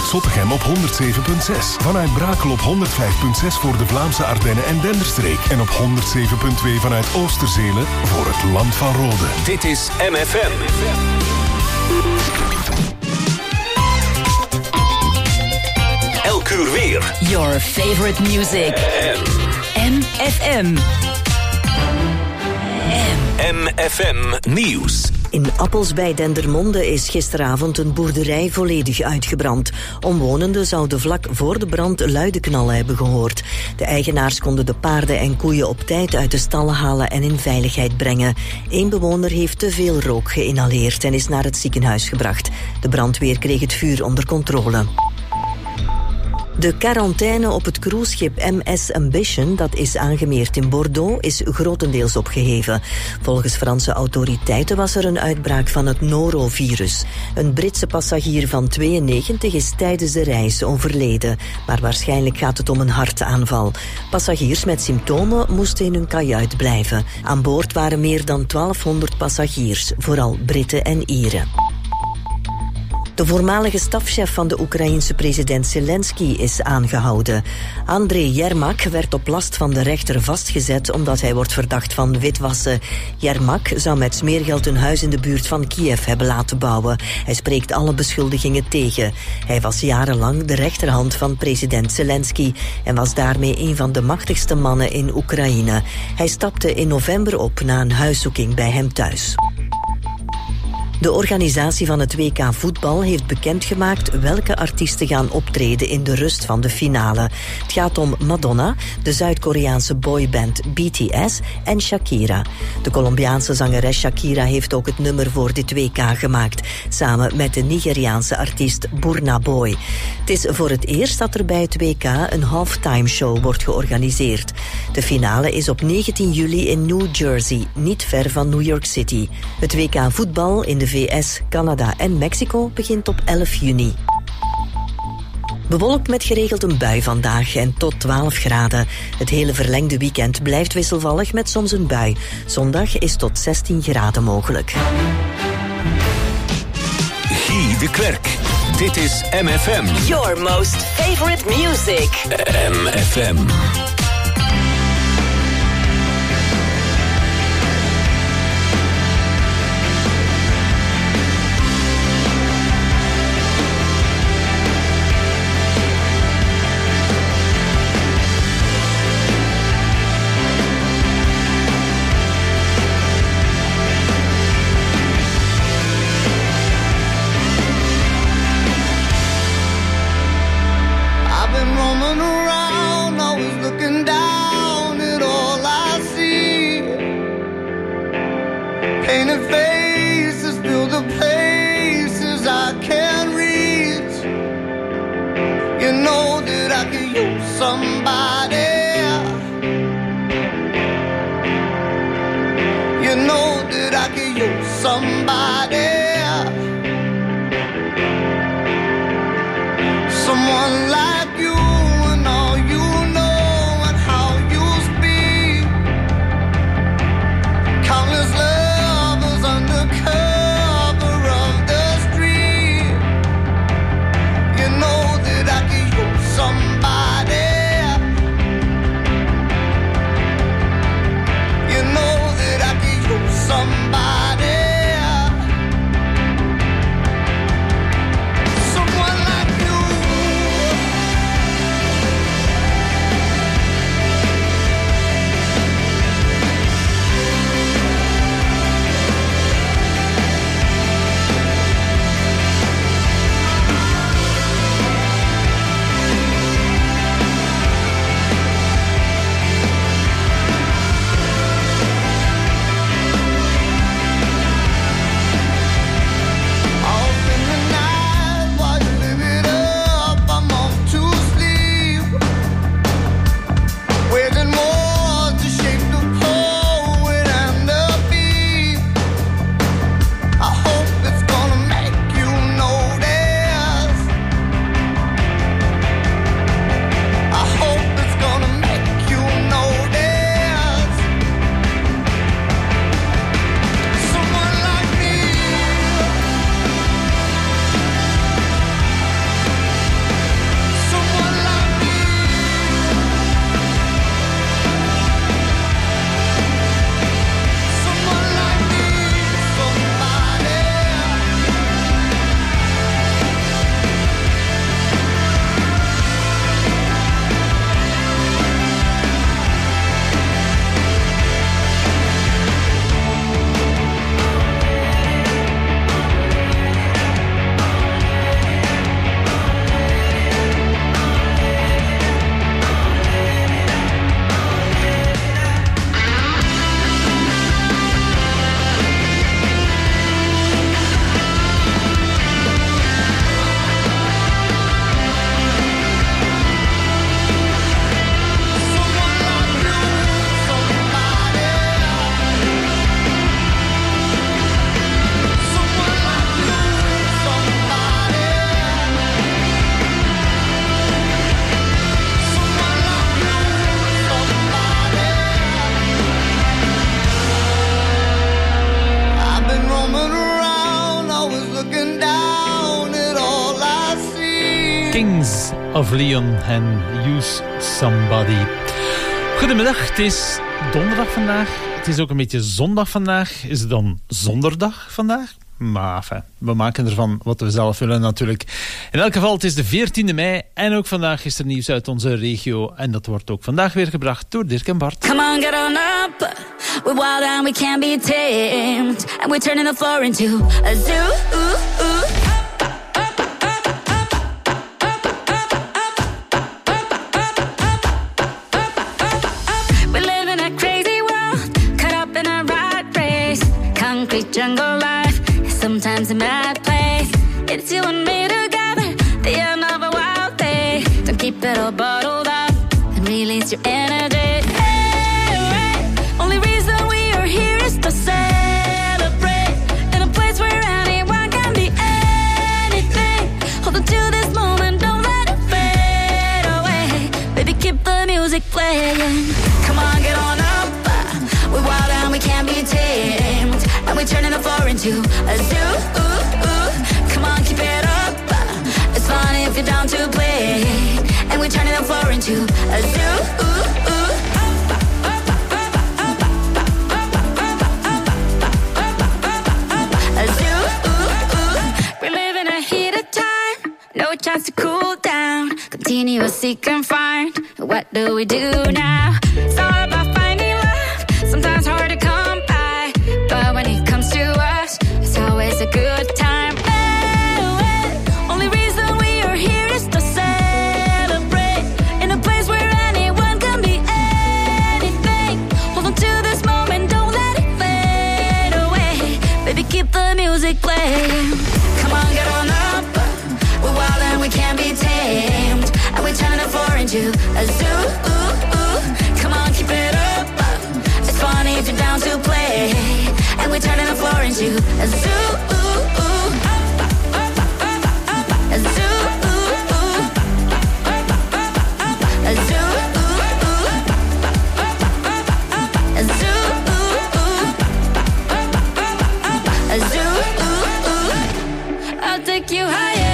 Zottegem op 107.6. Vanuit Brakel op 105.6 voor de Vlaamse Ardennen en Denderstreek. En op 107.2 vanuit Oosterzele voor het Land van Rode. Dit is MFM. Elk uur weer. Your favorite music. MFM. MFM Nieuws. In Appels bij Dendermonde is gisteravond een boerderij volledig uitgebrand. Omwonenden zouden vlak voor de brand luide knallen hebben gehoord. De eigenaars konden de paarden en koeien op tijd uit de stallen halen en in veiligheid brengen. Eén bewoner heeft te veel rook geïnhaleerd en is naar het ziekenhuis gebracht. De brandweer kreeg het vuur onder controle. De quarantaine op het cruiseschip MS Ambition, dat is aangemeerd in Bordeaux, is grotendeels opgeheven. Volgens Franse autoriteiten was er een uitbraak van het norovirus. Een Britse passagier van 92 is tijdens de reis overleden, maar waarschijnlijk gaat het om een hartaanval. Passagiers met symptomen moesten in hun kajuit blijven. Aan boord waren meer dan 1200 passagiers, vooral Britten en Ieren. De voormalige stafchef van de Oekraïense president Zelensky is aangehouden. Andrei Yermak werd op last van de rechter vastgezet omdat hij wordt verdacht van witwassen. Yermak zou met smeergeld een huis in de buurt van Kiev hebben laten bouwen. Hij spreekt alle beschuldigingen tegen. Hij was jarenlang de rechterhand van president Zelensky en was daarmee een van de machtigste mannen in Oekraïne. Hij stapte in november op na een huiszoeking bij hem thuis. De organisatie van het WK voetbal heeft bekendgemaakt welke artiesten gaan optreden in de rust van de finale. Het gaat om Madonna, de Zuid-Koreaanse boyband BTS en Shakira. De Colombiaanse zangeres Shakira heeft ook het nummer voor dit WK gemaakt, samen met de Nigeriaanse artiest Burna Boy. Het is voor het eerst dat er bij het WK een halftime show wordt georganiseerd. De finale is op 19 juli in New Jersey, niet ver van New York City. Het WK voetbal in de VS, Canada en Mexico begint op 11 juni. Bewolkt met geregeld een bui vandaag en tot 12 graden. Het hele verlengde weekend blijft wisselvallig met soms een bui. Zondag is tot 16 graden mogelijk. Guy de Klerk. Dit is MFM. Your most favorite music. MFM. Somebody Kings of Leon en Use Somebody. Goedemiddag, het is donderdag vandaag. Het is ook een beetje zondag vandaag. Is het dan zonderdag vandaag? Maar enfin, we maken ervan wat we zelf willen natuurlijk. In elk geval, het is de 14e mei en ook vandaag is er nieuws uit onze regio. En dat wordt ook vandaag weer gebracht door Dirk en Bart. Come on, get on up. We're wild and we can't be tamed. And we're turning the floor into a zoo. We live in a crazy world, caught up in a rat race. Concrete jungle life, sometimes a mad place. It's you and me together, the end of a wild day. Don't keep it all bottled up and release your energy. To celebrate in a place where anyone can be anything. Hold on to this moment, don't let it fade away. Baby, keep the music playing. Come on, get on up. We're wild and we can't be tamed. And we're turning the floor into a zoo. Come on, keep it up. It's fun if you're down to play. And we're turning the floor into a zoo. No chance to cool down, continuously confined. What do we do now? It's all about finding love, sometimes hard to come by. But when it comes to us, it's always a good time. Only reason we are here is to celebrate in a place where anyone can be anything. Hold on to this moment, don't let it fade away. Baby, keep the music playing. Come on, get on up. We're wild and we can't be tamed. And we're turning the floor into a zoo. Come on, keep it up. It's funny if you're down to play. And we're turning the floor into a zoo. A zoo. A zoo. A zoo. A zoo. I'll take you higher.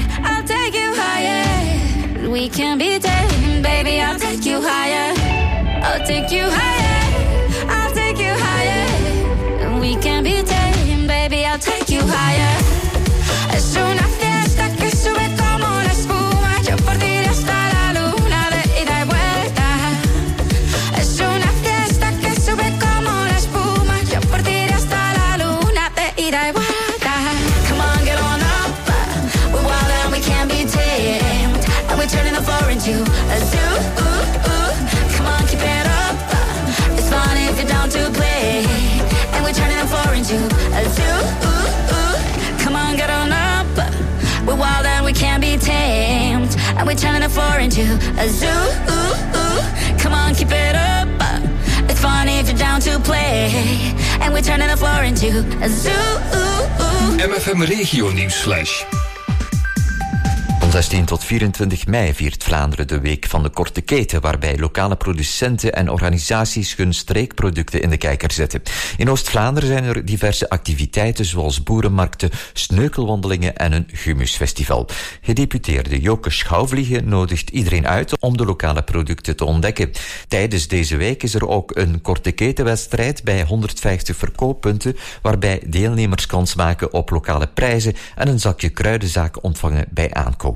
We can be tamed, baby, I'll take you higher. I'll take you higher. I'll take you higher. We can be tamed, baby, I'll take you higher. Es una fiesta que sube como la espuma. Yo por ti hasta la luna de ida y vuelta. Es una fiesta que sube como la espuma. Yo por ti hasta la luna de ida y vuelta. Come on, get on up. We're wild and we can't be tamed. We're turning the floor into a zoo. Come on, keep it up. It's fun if you're down to play. And we're turning the floor into a zoo. Come on, get on up. We're wild and we can't be tamed. And we're turning the floor into a zoo. Come on, keep it up. It's fun if you're down to play. And we're turning the floor into a zoo. MFM Regio Nieuwsflash. Van 16 tot 24 mei viert Vlaanderen de Week van de Korte Keten, waarbij lokale producenten en organisaties hun streekproducten in de kijker zetten. In Oost-Vlaanderen zijn er diverse activiteiten zoals boerenmarkten, sneukelwandelingen en een humusfestival. Gedeputeerde Joke Schouwvliegen nodigt iedereen uit om de lokale producten te ontdekken. Tijdens deze week is er ook een Korte Ketenwedstrijd bij 150 verkooppunten, waarbij deelnemers kans maken op lokale prijzen en een zakje kruidenzaak ontvangen bij aankoop.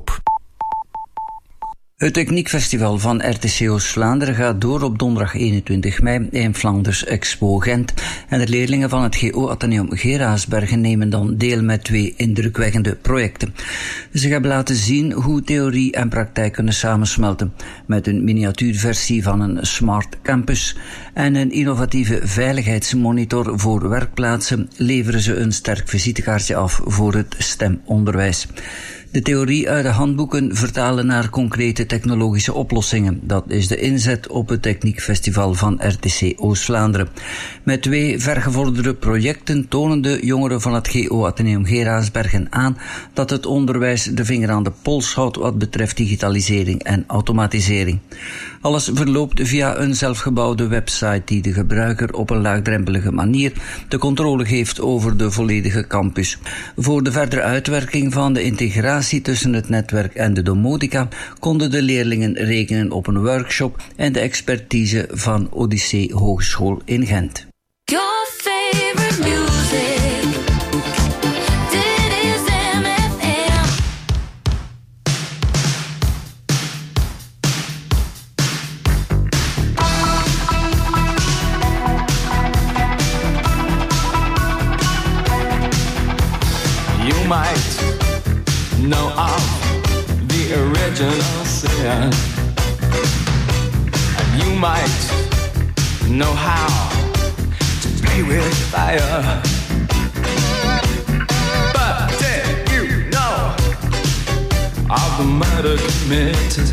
Het Techniekfestival van RTC Oost-Vlaanderen gaat door op donderdag 21 mei in Flanders Expo Gent. En de leerlingen van het GO Atheneum Geraasbergen nemen dan deel met 2 indrukwekkende projecten. Ze hebben laten zien hoe theorie en praktijk kunnen samensmelten met een miniatuurversie van een smart campus en een innovatieve veiligheidsmonitor voor werkplaatsen leveren ze een sterk visitekaartje af voor het STEM-onderwijs. De theorie uit de handboeken vertalen naar concrete technologische oplossingen. Dat is de inzet op het Techniekfestival van RTC Oost-Vlaanderen. Met 2 vergevorderde projecten tonen de jongeren van het GO Atheneum Geraasbergen aan dat het onderwijs de vinger aan de pols houdt wat betreft digitalisering en automatisering. Alles verloopt via een zelfgebouwde website die de gebruiker op een laagdrempelige manier de controle geeft over de volledige campus. Voor de verdere uitwerking van de integratie relatie tussen het netwerk en de domotica konden de leerlingen rekenen op een workshop en de expertise van Odyssee Hogeschool in Gent. Your favorite music. You might know of the original sin, and you might know how to play with fire. But did you know of the murder committed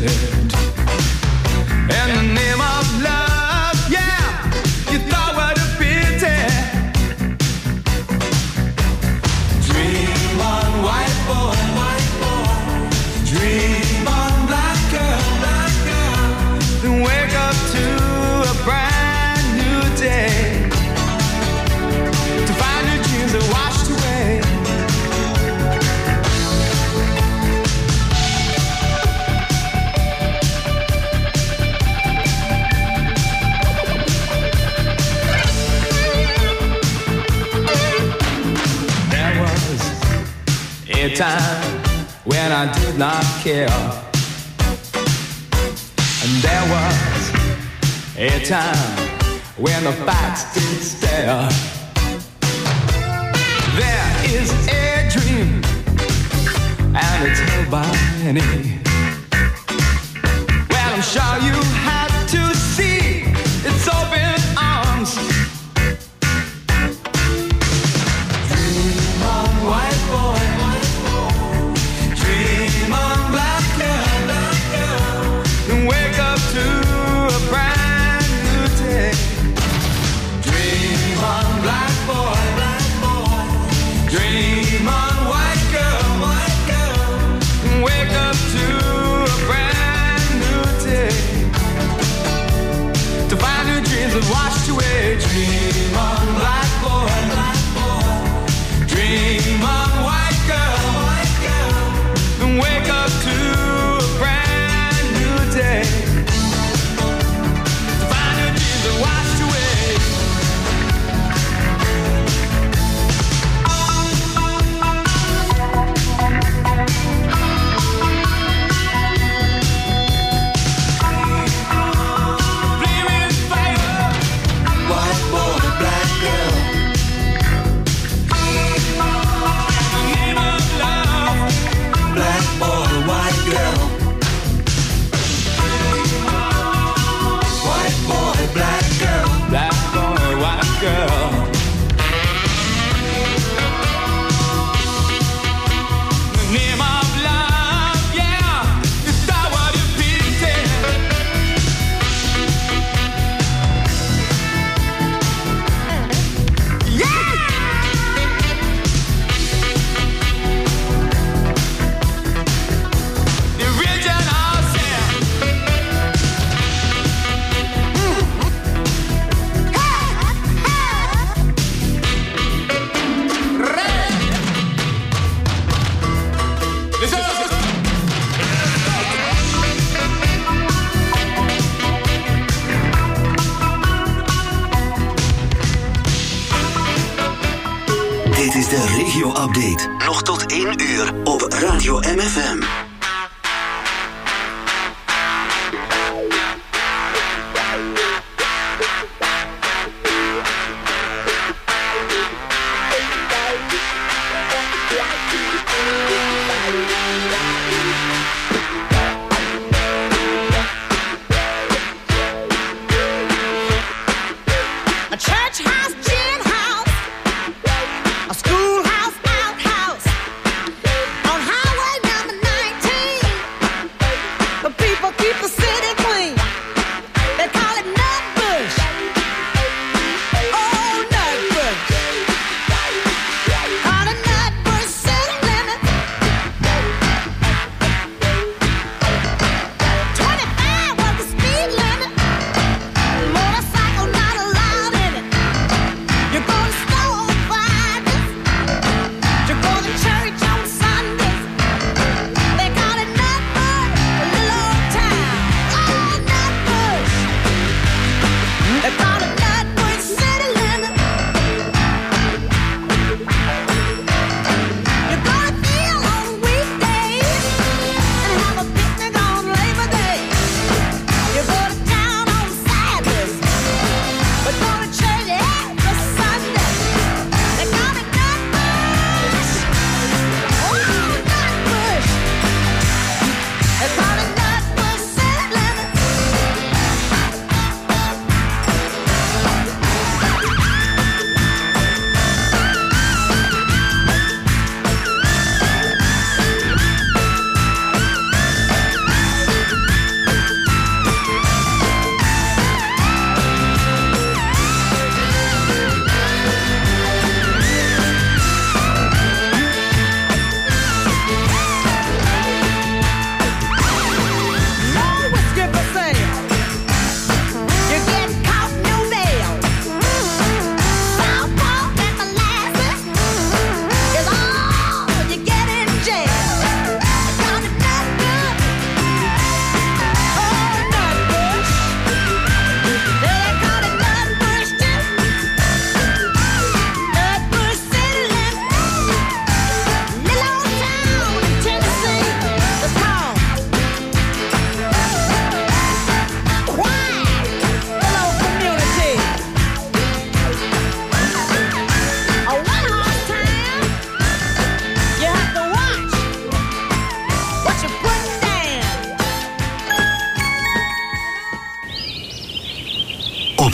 in the name of love? Yeah, you thought what a pity. Dream on, white boy, dream on, black girl, then wake up to a brand new day, to find your dreams are washed away. There was a time when I did not care, and there was a time when the facts did stare. There is a dream, and it's held by many. Well, I'm sure you have to see its open arms. Dream on, white boy. Dream on, black girl, and wake up to a brand new day. Dream on, black boy, dream on, white girl, and wake up to a brand new day, to find your dreams have washed away. Dream on, black boy, dream on, white girl, and wake up to a brand new day, to find your dreams are washed away. Flaming fire, white boy, black girl, in the name of love. Black boy, white girl, white boy, black girl, black boy, white girl. In the name of love, yeah, you thought what you pity. Yeah. The original sin. Dit is de regio-update. Nog tot 1 uur op Radio MFM. A church house, gin house, a schoolhouse, outhouse, on highway number 19.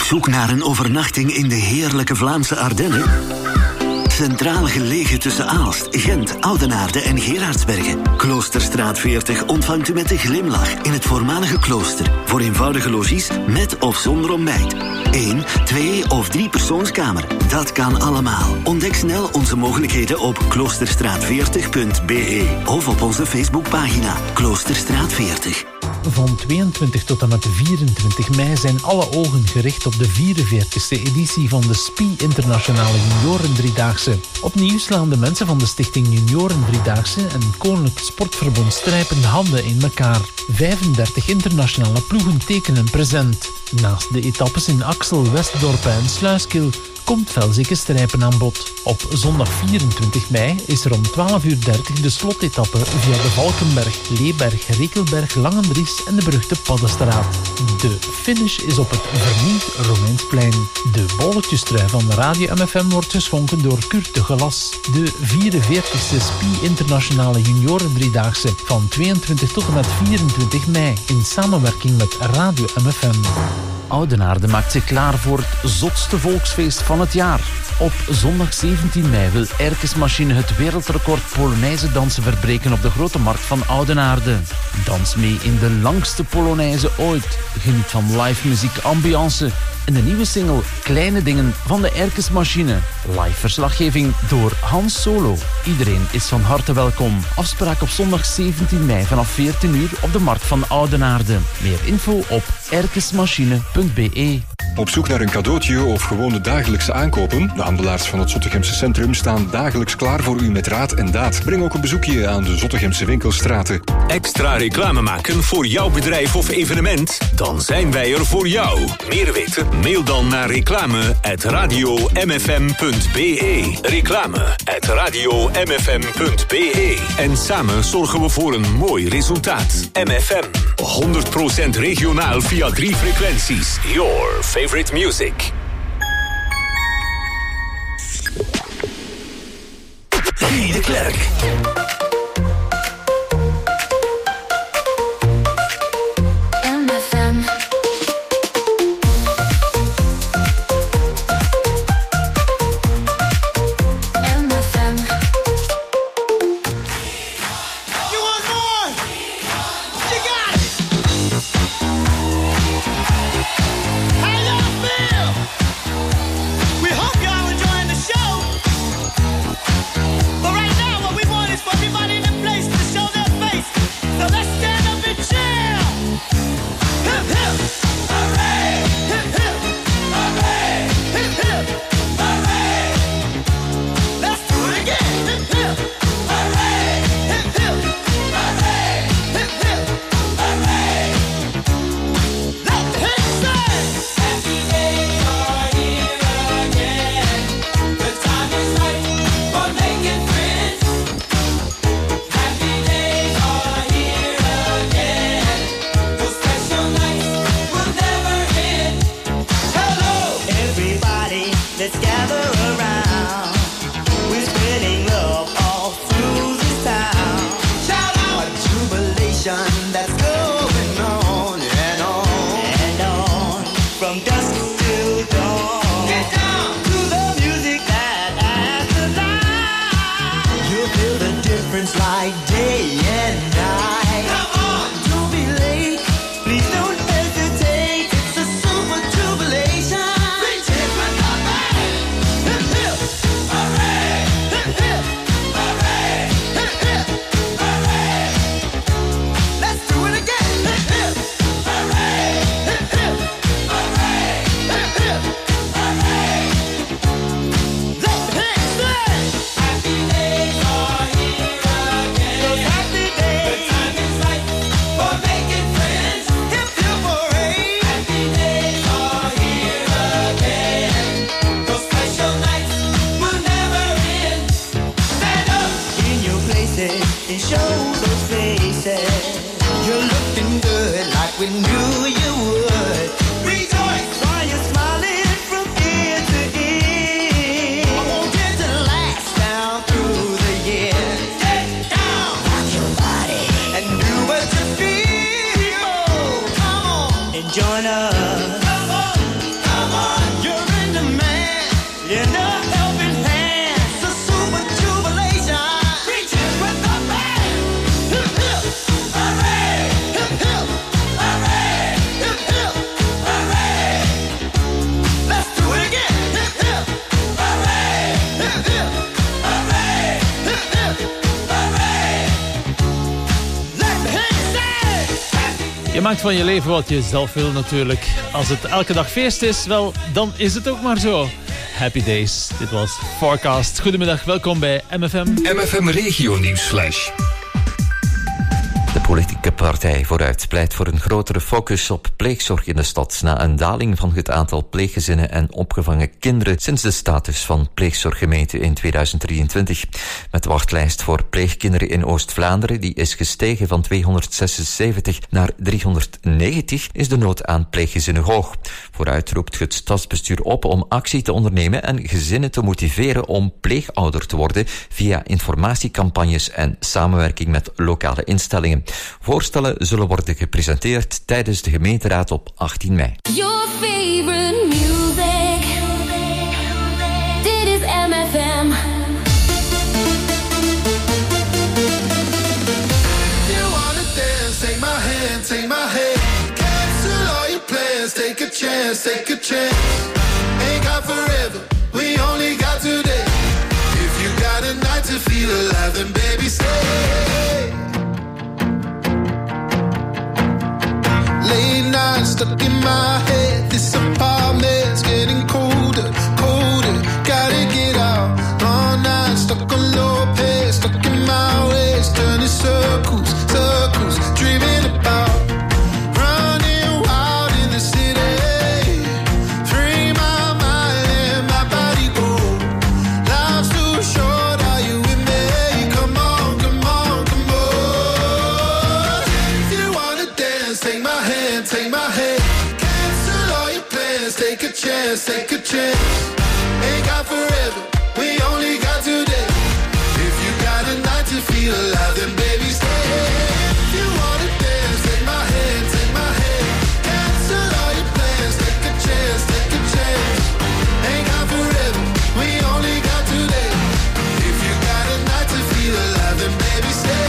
zoek naar een overnachting in de heerlijke Vlaamse Ardennen? Centraal gelegen tussen Aalst, Gent, Oudenaarde en Gerardsbergen. Kloosterstraat 40 ontvangt u met een glimlach in het voormalige klooster. Voor eenvoudige logies met of zonder ontbijt. 1, 2 of 3 persoonskamer. Dat kan allemaal. Ontdek snel onze mogelijkheden op kloosterstraat40.be of op onze Facebookpagina Kloosterstraat 40. Van 22 tot en met 24 mei zijn alle ogen gericht op de 44e editie van de SPI Internationale Junioren Driedaagse. Opnieuw slaan de mensen van de Stichting Junioren Driedaagse en Koninklijk Sportverbond strijpen handen in elkaar. 35 internationale ploegen tekenen present. Naast de etappes in Axel, Westdorpen en Sluiskil komt Velzikke Strijpen aan bod. Op zondag 24 mei is er om 12:30 de slotetappe via de Valkenberg, Leeberg, Rekelberg, Langendries en de beruchte Paddenstraat. De finish is op het vernieuwd Romeinsplein. De bolletjestrui van Radio MFM wordt geschonken door Kurt de Gelas. De 44e SPI Internationale Junioren Driedaagse van 22 tot en met 24 mei in samenwerking met Radio MFM. Oudenaarde maakt zich klaar voor het zotste volksfeest van het jaar. Op zondag 17 mei wil Erkes Machine het wereldrecord Polonaise dansen verbreken op de Grote Markt van Oudenaarde. Dans mee in de langste Polonaise ooit. Geniet van live muziek, ambiance en de nieuwe single Kleine Dingen van de Erkes Machine. Live verslaggeving door Hans Solo. Iedereen is van harte welkom. Afspraak op zondag 17 mei vanaf 14 uur op de Markt van Oudenaarde. Meer info op erkesmachine.be. Op zoek naar een cadeautje of gewoon de dagelijkse aankopen? De handelaars van het Zottegemse Centrum staan dagelijks klaar voor u met raad en daad. Breng ook een bezoekje aan de Zottegemse winkelstraten. Extra reclame maken voor jouw bedrijf of evenement? Dan zijn wij er voor jou. Meer weten? Mail dan naar reclame@radiomfm.be. Reclame@radiomfm.be. En samen zorgen we voor een mooi resultaat. MFM. 100% regionaal via 3 frequenties. Your favorite music. Hey de Klerk. Join us. Come on, come on. Je maakt van je leven wat je zelf wil natuurlijk. Als het elke dag feest is, wel, dan is het ook maar zo. Happy days. Dit was Forecast. Goedemiddag, welkom bij MFM. MFM Regio Nieuwsflash. De politieke partij Vooruit pleit voor een grotere focus op pleegzorg in de stad na een daling van het aantal pleeggezinnen en opgevangen kinderen sinds de status van pleegzorggemeente in 2023. Met de wachtlijst voor pleegkinderen in Oost-Vlaanderen, die is gestegen van 276 naar 390, is de nood aan pleeggezinnen hoog. Vooruit roept het stadsbestuur op om actie te ondernemen en gezinnen te motiveren om pleegouder te worden via informatiecampagnes en samenwerking met lokale instellingen. Voorstellen zullen worden gepresenteerd tijdens de gemeenteraad op 18 mei. Your favorite music. Dit is MFM. You wanna dance, take my hand, take my hand. Cancel all your plans, take a chance, take a chance. Ain't got forever, we only got today. If you got a night to feel alive, then baby stay. Late night stuck in my head. This apartment's getting colder, colder. Gotta get out. All night stuck on low pace, stuck in my ways, turning circles, circles, dreaming about running wild in the city. Free my mind and my body go. Life's too short, are you with me? Come on, come on, come on. If you wanna dance, take my hand, take my hand. Cancel all your plans, take a chance, take a chance. Ain't got forever, we only got today. If you got a night to feel alive, then baby stay. If you wanna dance, take my hand, take my hand. Cancel all your plans, take a chance, take a chance. Ain't got forever, we only got today. If you got a night to feel alive, then baby stay.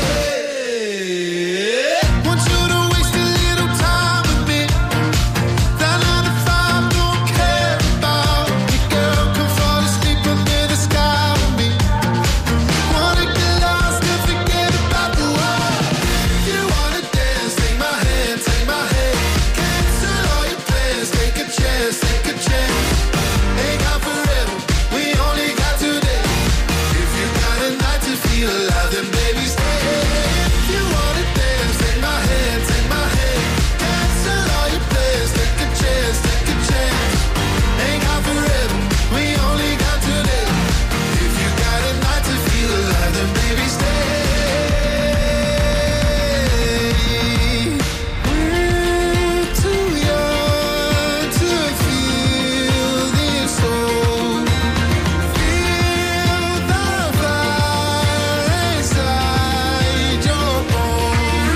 Want you to waste a little time with me. That 9 to 5 don't care about me, girl. Come fall asleep under the sky with me. Wanna get lost and forget about the world. If you wanna dance, take my hand, take my hand. Cancel all your plans, take a chance, take a chance. Ain't got forever, we only got today. If you got a night to feel alive, then baby stay. If you wanna dance, take my hand, take my hand. Cancel all your plans, take a chance, take a chance. Ain't got forever, we only got today. If you got a night to feel alive, then baby stay. We're too young to feel this old. Feel the fire inside your bones.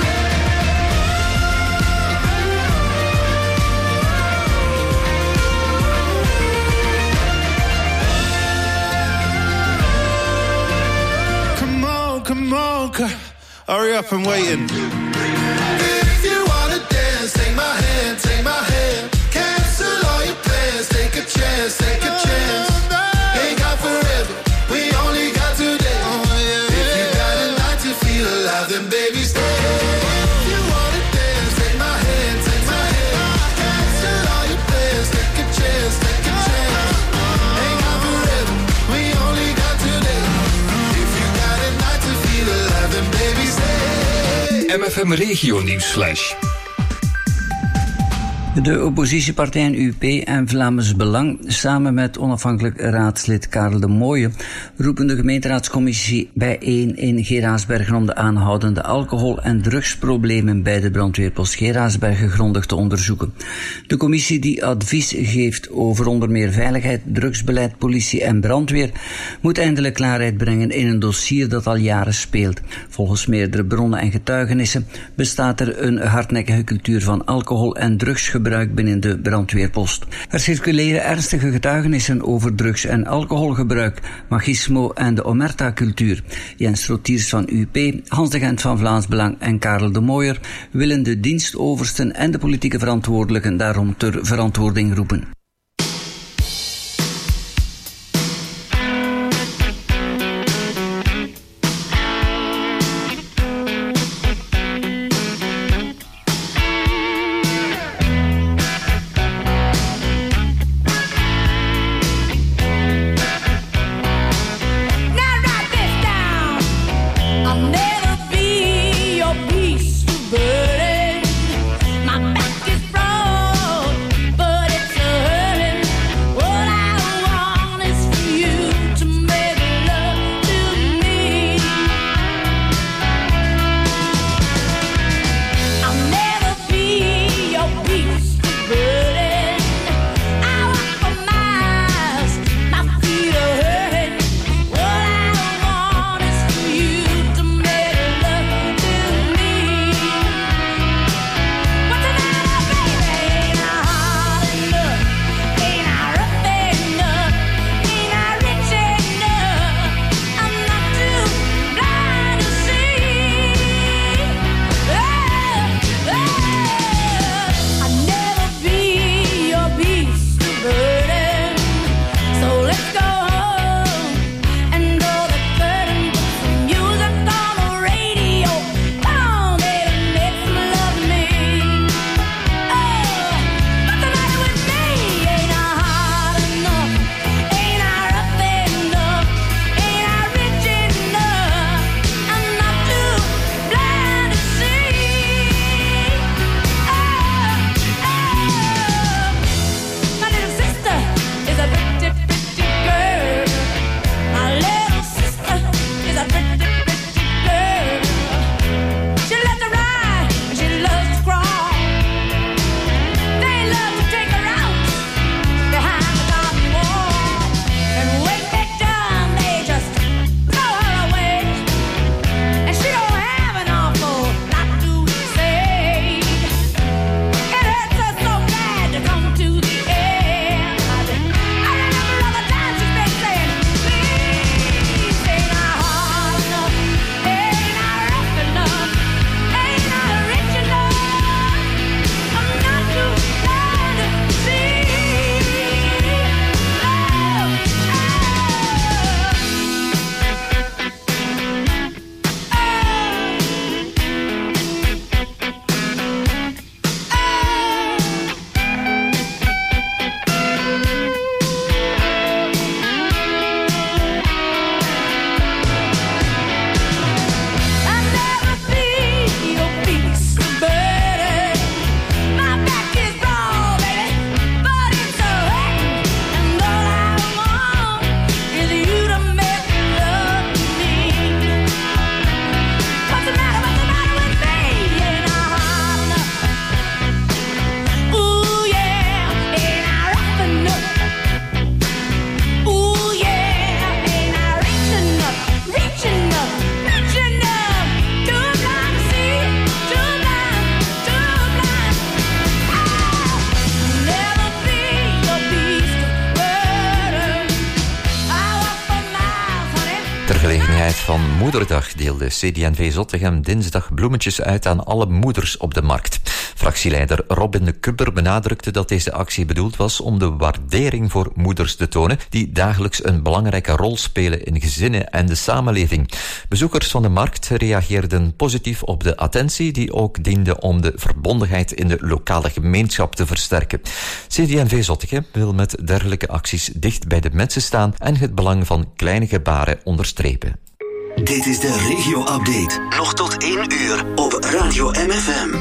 Come on, hurry up, I'm waiting. If you wanna dance, take my hand, take my hand. Cancel all your plans, take a chance, take a chance. Ain't got forever, we only got today. If you got a night to feel alive, then baby stay. If you wanna dance, take my hand, take my hand. Cancel all your plans, take a chance, take a chance. Ain't got forever, we only got today. If you got a night to feel alive, then baby stay. MFM Regio Nieuwsflash. De oppositiepartijen UP en Vlaams Belang, samen met onafhankelijk raadslid Karel de Mooije, roepen de gemeenteraadscommissie bijeen in Geraardsbergen om de aanhoudende alcohol- en drugsproblemen bij de brandweerpost Geraardsbergen grondig te onderzoeken. De commissie die advies geeft over onder meer veiligheid, drugsbeleid, politie en brandweer, moet eindelijk klaarheid brengen in een dossier dat al jaren speelt. Volgens meerdere bronnen en getuigenissen bestaat er een hardnekkige cultuur van alcohol- en drugsgebruik binnen de brandweerpost. Er circuleren ernstige getuigenissen over drugs- en alcoholgebruik, machismo en de omerta-cultuur. Jens Rotiers van UP, Hans de Gent van Vlaams Belang en Karel de Mooijer willen de dienstoversten en de politieke verantwoordelijken daarom ter verantwoording roepen. van Moederdag deelde CD&V Zottegem dinsdag bloemetjes uit aan alle moeders op de markt. Fractieleider Robin de Kubber benadrukte dat deze actie bedoeld was om de waardering voor moeders te tonen, die dagelijks een belangrijke rol spelen in gezinnen en de samenleving. Bezoekers van de markt reageerden positief op de attentie, die ook diende om de verbondenheid in de lokale gemeenschap te versterken. CD&V Zottegem wil met dergelijke acties dicht bij de mensen staan en het belang van kleine gebaren onderstrepen. Dit is de regio-update. Nog tot 1 uur op Radio MFM.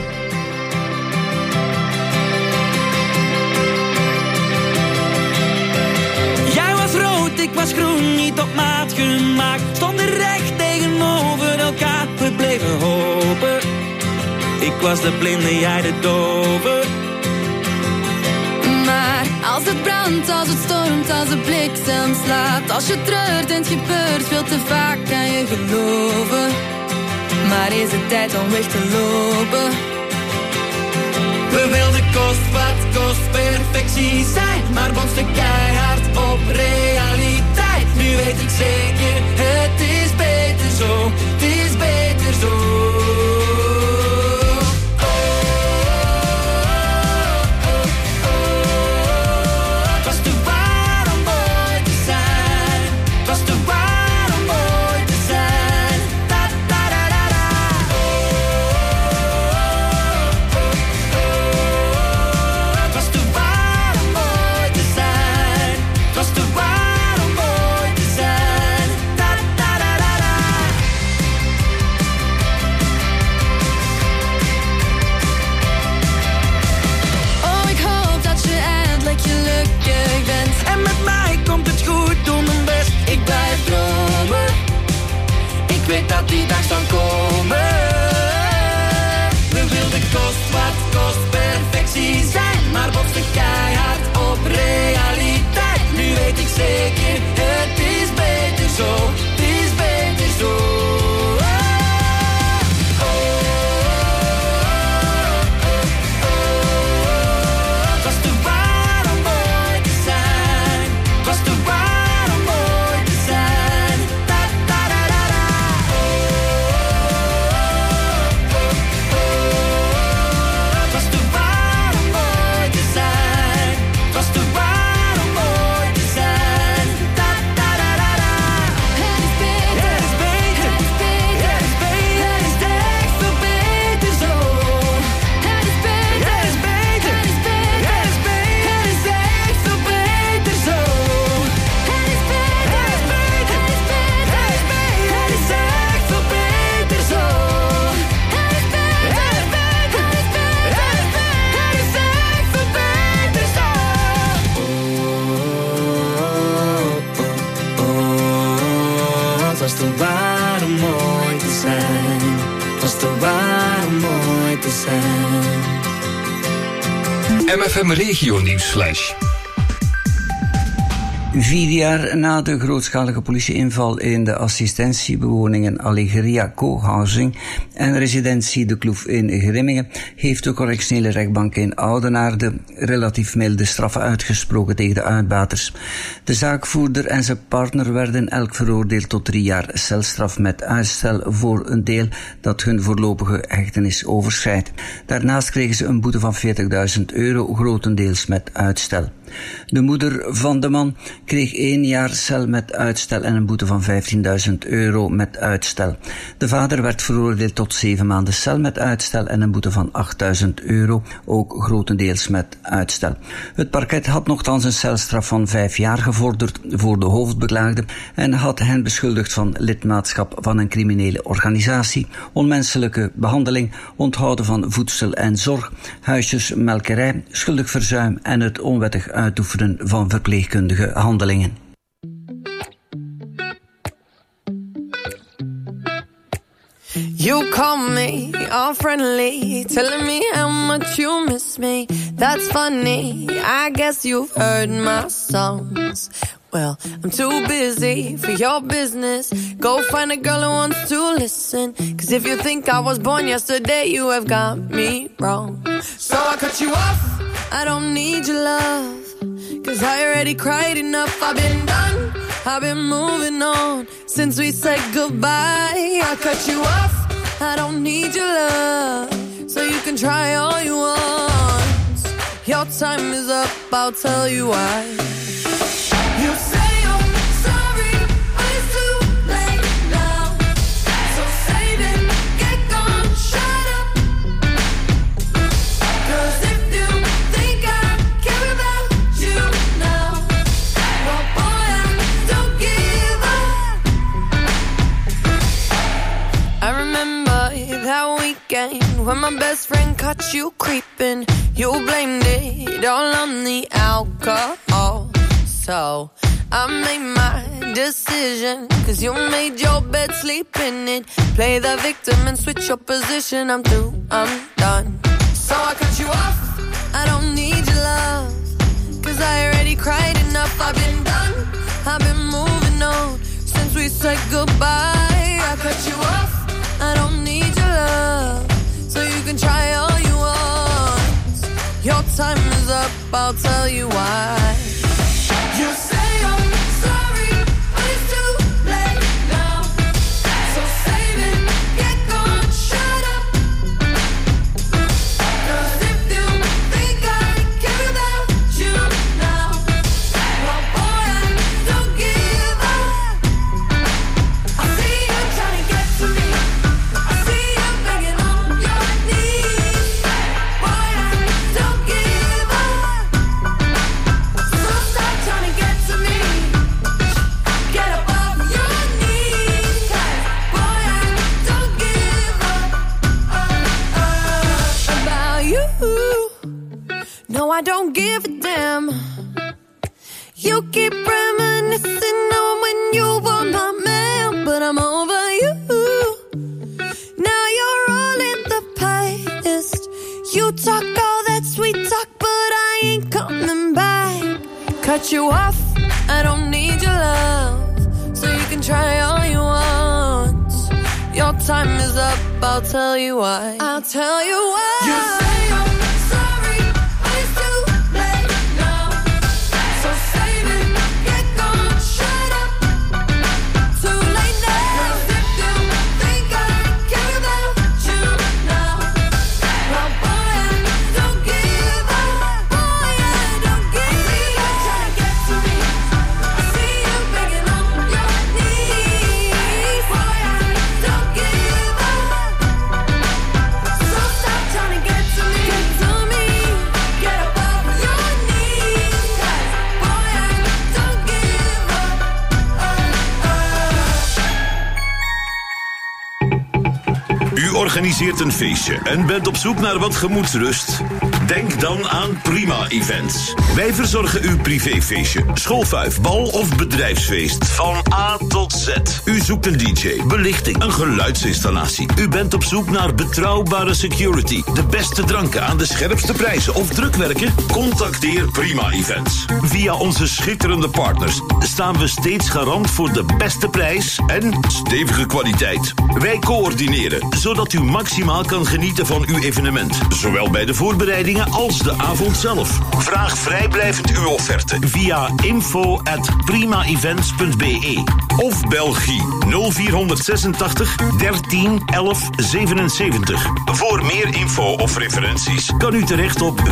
Jij was rood, ik was groen, niet op maat gemaakt. Stonden recht tegenover elkaar, we bleven hopen. Ik was de blinde, jij de dove. Maar als het brandt, als het stormt, als de bliksem slaat, als je treurt en het gebeurt veel te vaak, kan je geloven. Maar is het tijd om weg te lopen? We wilden kost wat kost perfectie zijn, maar botsten keihard op realiteit. Nu weet ik zeker, het is beter zo, het is beter zo. Dat die dag zou komen. We wilden kost wat kost perfectie zijn, maar botsten keihard op realiteit. Nu weet ik zeker, het is beter zo, het is beter zo. Het was te waar om mooi te zijn, het was te waar om mooi te zijn. Was te waar om mooi te zijn. Was te waar om mooi te zijn. MFM Regio Nieuwsflash. 4 jaar na de grootschalige politieinval in de assistentiebewoningen Alegria Co-housing en residentie De Kloef in Grimminge heeft de correctionele rechtbank in Oudenaarde relatief milde straffen uitgesproken tegen de uitbaters. De zaakvoerder en zijn partner werden elk veroordeeld tot 3 jaar celstraf met uitstel voor een deel dat hun voorlopige hechtenis overschrijdt. Daarnaast kregen ze een boete van €40.000, grotendeels met uitstel. De moeder van de man kreeg 1 jaar cel met uitstel en een boete van €15.000 met uitstel. De vader werd veroordeeld tot 7 maanden cel met uitstel en een boete van €8.000, ook grotendeels met uitstel. Het parket had nochtans een celstraf van 5 jaar gevorderd voor de hoofdbeklaagde en had hen beschuldigd van lidmaatschap van een criminele organisatie, onmenselijke behandeling, onthouden van voedsel en zorg, huisjesmelkerij, schuldig verzuim en het onwettig uitoefenen van verpleegkundige handelingen. You call me all friendly, telling me how much you miss me. That's funny, I guess you've heard my songs. Well, I'm too busy for your business. Go find a girl who wants to listen. 'Cause if you think I was born yesterday, you have got me wrong. So I cut you off, I don't need your love. 'Cause I already cried enough, I've been done I've been moving on since we said goodbye. I cut you off, I don't need your love, so you can try all you want. Your time is up, I'll tell you why. You say you're sorry, but it's too late now. So save it, get gone, shut up. 'Cause if you think I care about you now, well boy, I don't give up. I remember that weekend when my best friend caught you creeping. You blamed it all on the alcohol. So I made my decision, 'cause you made your bed, sleep in it. Play the victim and switch your position. I'm through, I'm done. So I cut you off, I don't need your love, 'cause I already cried enough. I've been done, I've been moving on since we said goodbye. I cut you off, I don't need your love, so you can try all you want. Your time is up, I'll tell you why. You say you're sorry, but it's too late now. So save it, get gone, shut up. 'Cause if you think I care about you now, well boy, I don't give up. I see you trying to get to me, I see you begging on your knees. Boy, I don't give up. So stop trying to get to me, get above your knees. 'Cause boy, I don't give up about you. No, I don't give a damn. You keep reminiscing on when you were my man, but I'm over you. Now you're all in the past. You talk all that sweet talk, but I ain't coming back. Cut you off, I don't need your love, so you can try all you want. Your time is up, I'll tell you why. I'll tell you why. You say you're sorry, but it's too late now. So save it, get gone, shut up. Too late now. 'Cause if you think I care about you now, well boy, I don't give up. Boy, I don't give up. I see you trying to get to me, I see you begging on your knees. Boy, I don't give up. So stop trying to get to me, get above your knees. 'Cause boy, I don't give up. U organiseert een feestje en bent op zoek naar wat gemoedsrust? Denk dan aan Prima Events. Wij verzorgen uw privéfeestje, schoolfuif, bal of bedrijfsfeest. Van A tot Z. U zoekt een DJ, belichting, een geluidsinstallatie. U bent op zoek naar betrouwbare security, de beste dranken aan de scherpste prijzen of drukwerken? Contacteer Prima Events. Via onze schitterende partners staan we steeds garant voor de beste prijs en stevige kwaliteit. Wij coördineren, zodat u maximaal kan genieten van uw evenement. Zowel bij de voorbereidingen als de avond zelf. Vraag vrijblijvend uw offerte via info@primaevents.be of Belgie 0486 13 11 77. Voor meer info of referenties kan u terecht op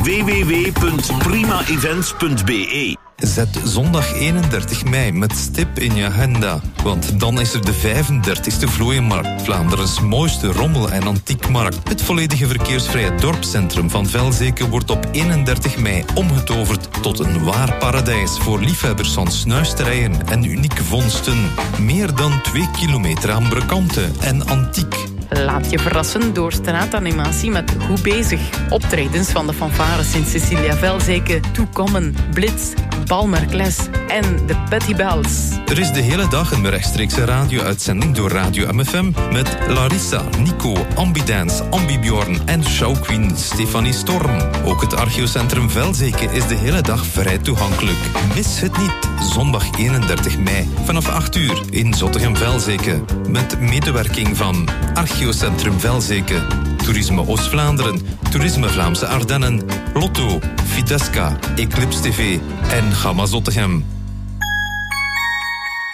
www.primaevents.be. Zet zondag 31 mei met stip in je agenda. Want dan is er de 35e Vlooienmarkt, Vlaanderens mooiste rommel- en antiekmarkt. Het volledige verkeersvrije dorpscentrum van Velzeke wordt op 31 mei omgetoverd tot een waar paradijs voor liefhebbers van snuisterijen en unieke vondsten. Meer dan 2 kilometer aan brokanten en antiek. Laat je verrassen door straatanimatie met Goed Bezig. Optredens van de fanfare Sint-Cecilia Velzeke, Toekommen, Blitz, Balmerkles en de Petty Bells. Er is de hele dag een rechtstreekse radio-uitzending door Radio MFM met Larissa, Nico, Ambidance, Ambibjorn en showqueen Stefanie Storm. Ook het archeocentrum Velzeke is de hele dag vrij toegankelijk. Mis het niet, zondag 31 mei vanaf 8 uur in Zottegem-Velzeke. Met medewerking van Archeocentrum Velzeke, Toerisme Oost-Vlaanderen, Toerisme Vlaamse Ardennen, Lotto, Fidesca, Eclipse TV en Gamma Zottegem.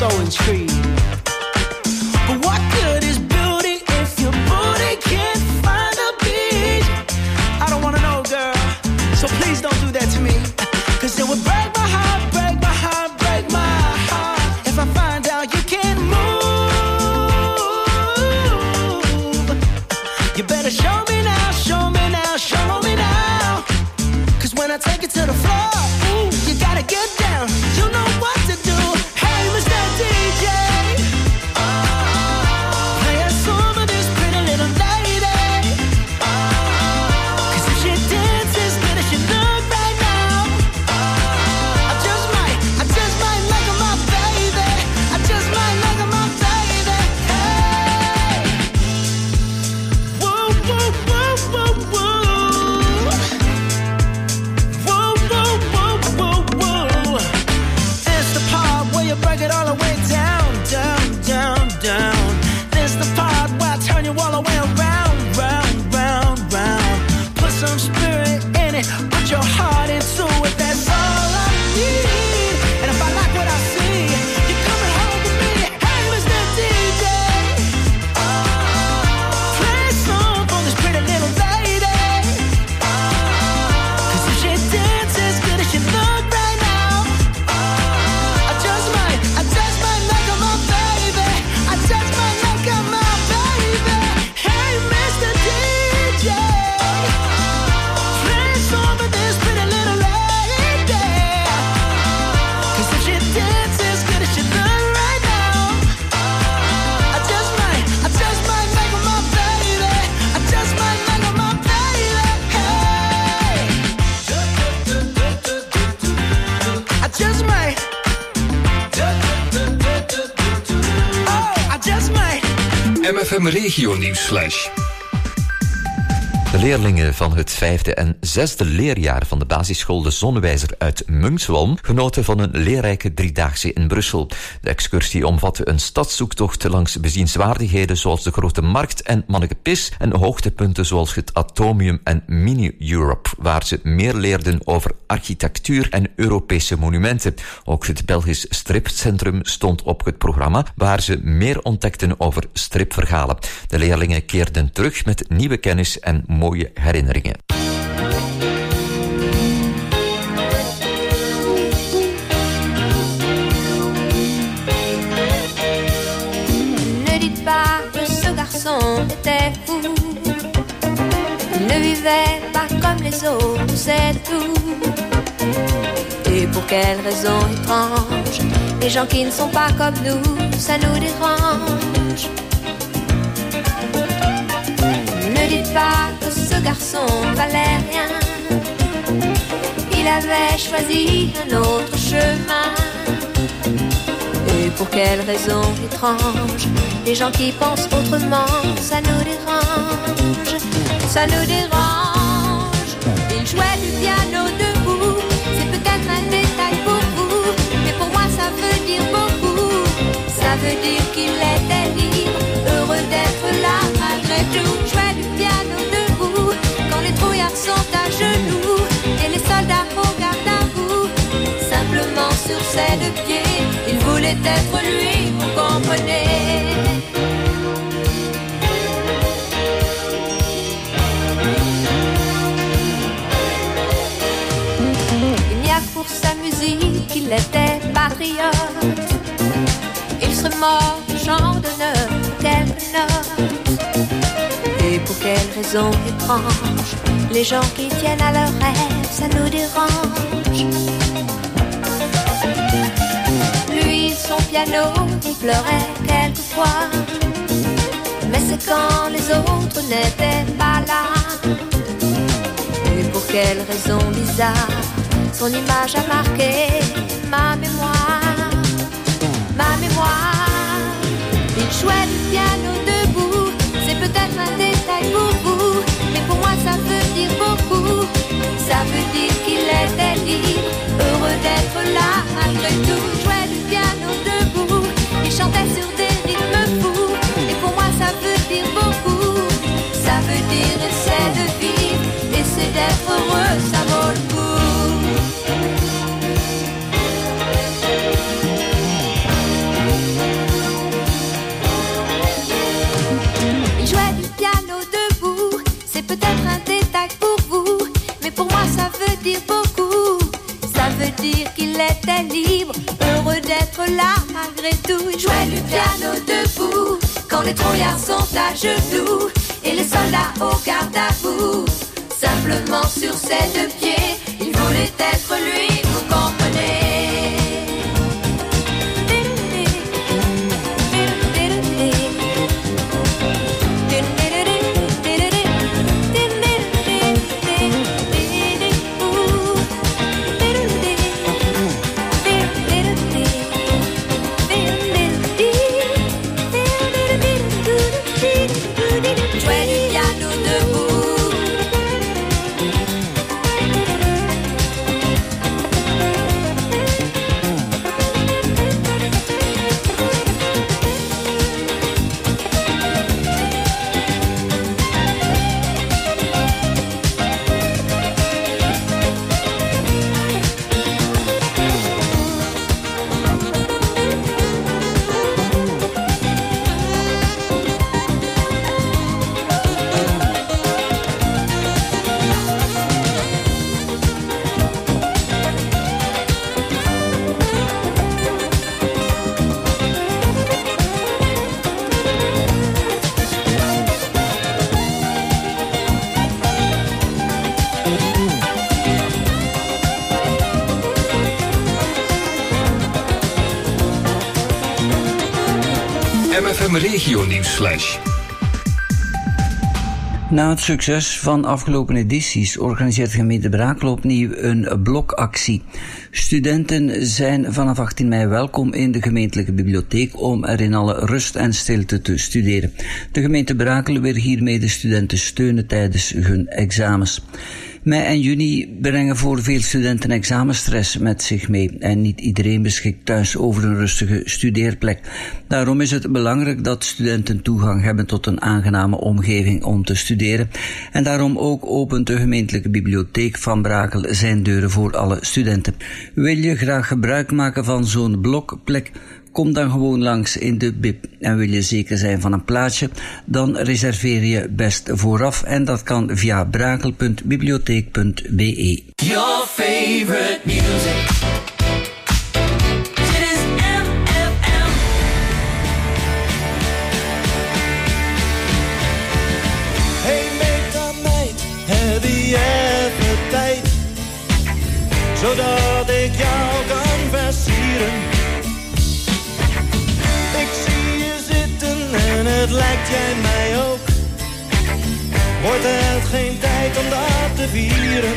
so intrigued. But what good is beauty if your booty can't find a beat? I don't wanna know, girl, so please don't do that to me. Cause it would break my heart, break my heart, break my heart if I find out you can't move. You better show me now, show me now, show me now. Cause when I take it to the floor, ooh, you gotta get down. You know what to do. Hey, Mr. DJ, play a song of this pretty little lady. Cause if she dances good as she look right now, I just might make her my baby. I just might make her my baby. Hey, whoa, whoa, whoa, whoa, whoa. Whoa, whoa, whoa, whoa, whoa. This the part where you break it all the way down, down, down, down. This the part where I turn you all the way around, round, round, round. Put some spirit in it, put your heart into it. That's all I need. And if I like what I see, you're coming home with me. Hey, Mr. DJ, play a song for this pretty little lady. Cause if she dances good as she look right now, I just might make her my baby. I just might make her my baby. Hey, Mr. DJ, play a song for this pretty little lady. Cause if she dances good as she look right now, I just might make her my baby. I just might make her my baby. Hey, I just might. Oh, I just might. MFM Regio Nieuwsflash. De leerlingen van het 5e en 6e leerjaar van de basisschool De Zonnewijzer uit Munkswalm genoten van een leerrijke 3-daagse in Brussel. De excursie omvatte een stadszoektocht langs bezienswaardigheden zoals de Grote Markt en Mannekepis en hoogtepunten zoals het Atomium en Mini-Europe, waar ze meer leerden over architectuur en Europese monumenten. Ook het Belgisch Stripcentrum stond op het programma, waar ze meer ontdekten over stripverhalen. De leerlingen keerden terug met nieuwe kennis en mooie herinneringen. Ne dites pas que ce garçon était fou. Il ne vivait pas comme les autres, c'est tout. Et pour quelle raison étrange, les gens qui ne sont pas comme nous, ça nous dérange. Ne dites pas que ce garçon valait rien. Il avait choisi un autre chemin. Et pour quelle raison étrange, les gens qui pensent autrement, ça nous dérange. Ça nous dérange. Il jouait du piano debout. C'est peut-être un détail pour vous, mais pour moi ça veut dire beaucoup. Ça veut dire qu'il était libre, heureux d'être là malgré tout. Jouait du piano debout quand les trouillards sont à genoux et les soldats au garde à vous. Simplement sur ses deux pieds, il voulait être lui, vous comprenez. Il n'y a pour sa musique qu'il était patriote. Il serait mort du champ d'honneur, quelques notes. Et pour quelle raison étrange, les gens qui tiennent à leurs rêves, ça nous dérange. Lui, son piano, il pleurait quelquefois. Mais c'est quand les autres n'étaient pas là. Et pour quelle raison bizarre, son image a marqué ma mémoire. Ma mémoire. Il jouait du piano debout. C'est peut-être un détail pour vous, mais pour moi ça veut dire beaucoup. Ça veut dire qu'il était libre, heureux d'être là malgré tout. Jouait du piano debout, il chantait sur des rythmes fous. Et pour moi ça veut dire beaucoup. Ça veut dire essaie de vivre, essaie d'être heureux, ça vaut le coup. libre, heureux d'être là malgré tout. Il jouait du piano debout quand les trouillards sont à genoux et les soldats au garde à vous. Simplement sur ses deux pieds, il voulait être lui, vous comprenez. MFM Regio Nieuwsflash. Na het succes van afgelopen edities organiseert de gemeente Brakel opnieuw een blokactie. Studenten zijn vanaf 18 mei welkom in de gemeentelijke bibliotheek om er in alle rust en stilte te studeren. De gemeente Brakel wil hiermee de studenten steunen tijdens hun examens. Mei en juni brengen voor veel studenten examenstress met zich mee en niet iedereen beschikt thuis over een rustige studeerplek. Daarom is het belangrijk dat studenten toegang hebben tot een aangename omgeving om te studeren en daarom ook opent de gemeentelijke bibliotheek van Brakel zijn deuren voor alle studenten. Wil je graag gebruik maken van zo'n blokplek? Kom dan gewoon langs in de bib. En wil je zeker zijn van een plaatsje, dan reserveer je best vooraf en dat kan via brakel.bibliotheek.be. Your favorite music. Dit is MFM. Hey meid, heb je even tijd? Zodat ik jou kan versieren. Ik zie je zitten en het lijkt jij mij ook. Wordt het geen tijd om dat te vieren?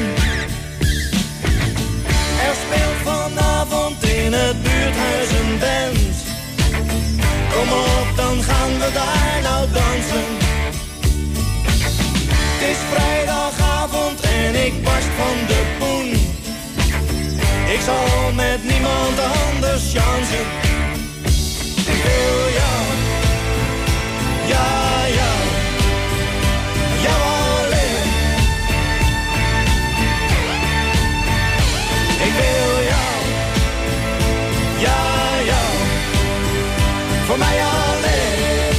Er speelt vanavond in het buurthuis een band. Kom op, dan gaan we daar nou dansen. Het is vrijdagavond en ik barst van de poen. Ik zal met niemand anders chansen. Ik wil jou, ja, jou, jou alleen. Ik wil jou, ja, jou, voor mij alleen.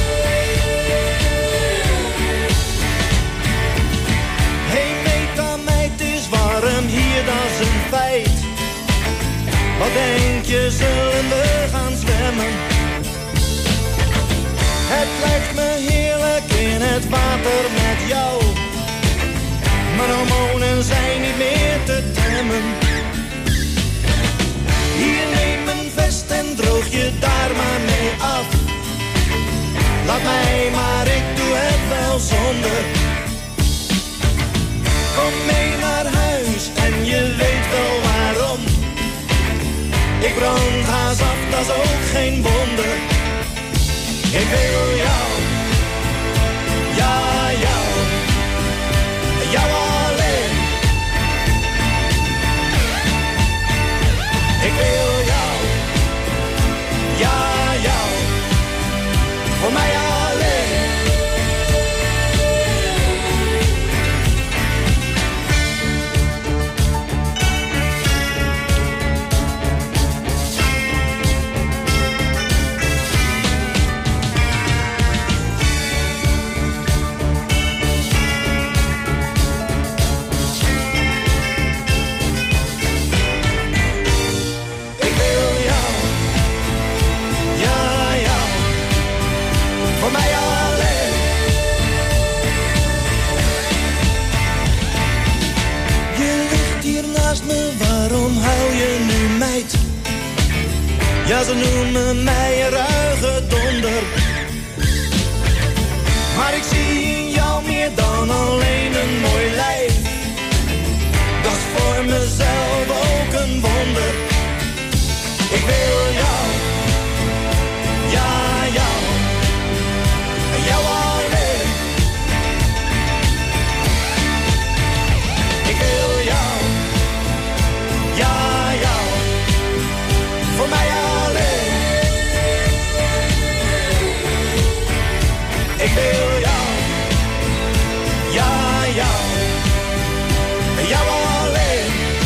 Hey meid, het is warm hier, dat is een feit. Wat denk je, zullen we gaan zwemmen? Het lijkt me heerlijk in het water met jou. Mijn hormonen zijn niet meer te temmen. Hier neem een vest en droog je daar maar mee af. Laat mij maar, ik doe het wel zonder. Kom mee naar huis en je weet wel waarom. Ik brand haast af, dat is ook geen wonder. Ik wil jou, ja, jou, jou alleen. Ik wil jou, ja, jou, voor mij alleen. Ja, ze noemen mij een ruige donder. Maar ik zie in jou meer dan alleen een mooi lijf. Dat is voor mezelf ook een wonder. Ik wil jou, ja jou, en jou alleen. Ik wil jou, ja jou, voor mij alleen. Ik wil jou, ja jou, en jou alleen.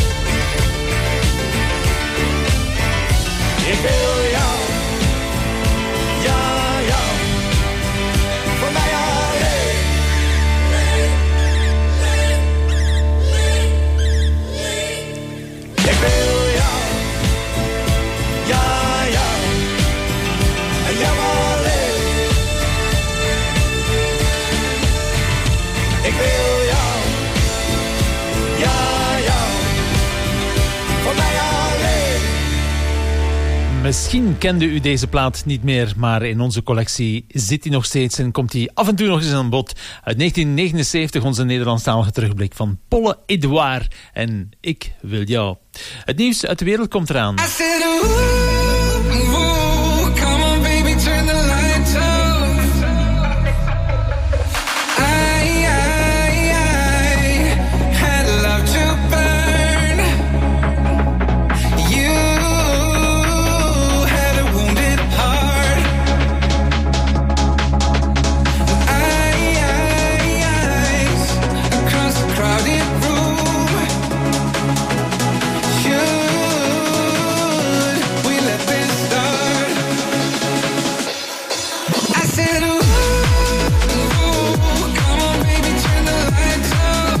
Ik wil jou, ja jou, voor mij alleen. Ik wil jou, ja jou, en jou alleen. Ik wil jou, ja jou, voor mij alleen. Misschien kende u deze plaat niet meer, maar in onze collectie zit hij nog steeds en komt hij af en toe nog eens aan bod. Uit 1979 onze Nederlandstalige terugblik van Polle Edouard en Ik wil jou. Het nieuws uit de wereld komt eraan. I said, ooh, come on baby, turn the lights off. I had love to burn. You had a wounded heart. Eyes across the crowded room. Should we let this start? I said, ooh, come on baby, turn the lights off.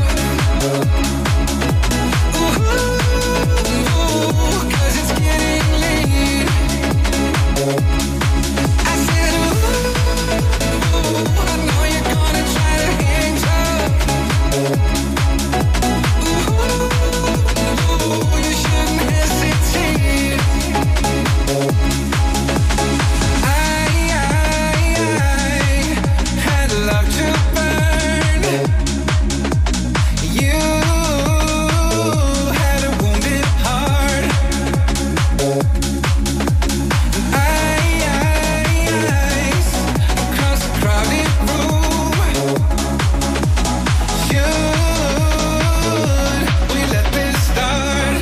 Ooh, 'cause it's getting late. I said, ooh, I know you're gonna try to hang tough. Ooh, you shouldn't hesitate. I had love to burn. You had a wounded heart. Eyes across the crowded room. Should we let this start?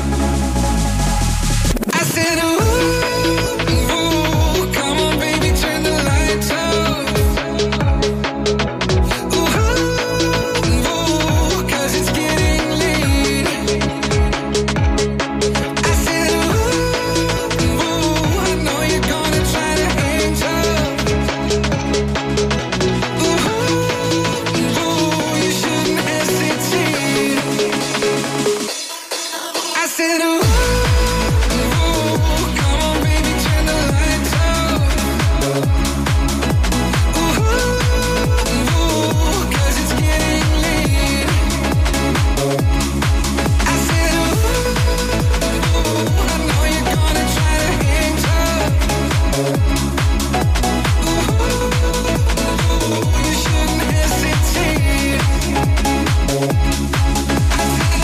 I said, ooh, come on baby, turn the lights off. Ooh, 'cause it's getting late. I said, ooh, I know you're gonna try to hang tough. Ooh, you shouldn't hesitate. I said, ooh, come on baby, turn the lights off. Ooh, 'cause it's getting late. I said, ooh, I know you're gonna try to hang tough. Ooh, you shouldn't hesitate. I said,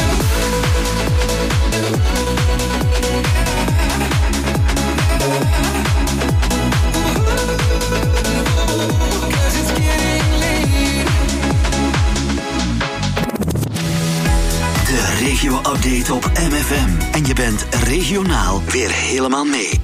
cause it's getting late. De regio-update op MFM. En je bent regionaal weer helemaal mee.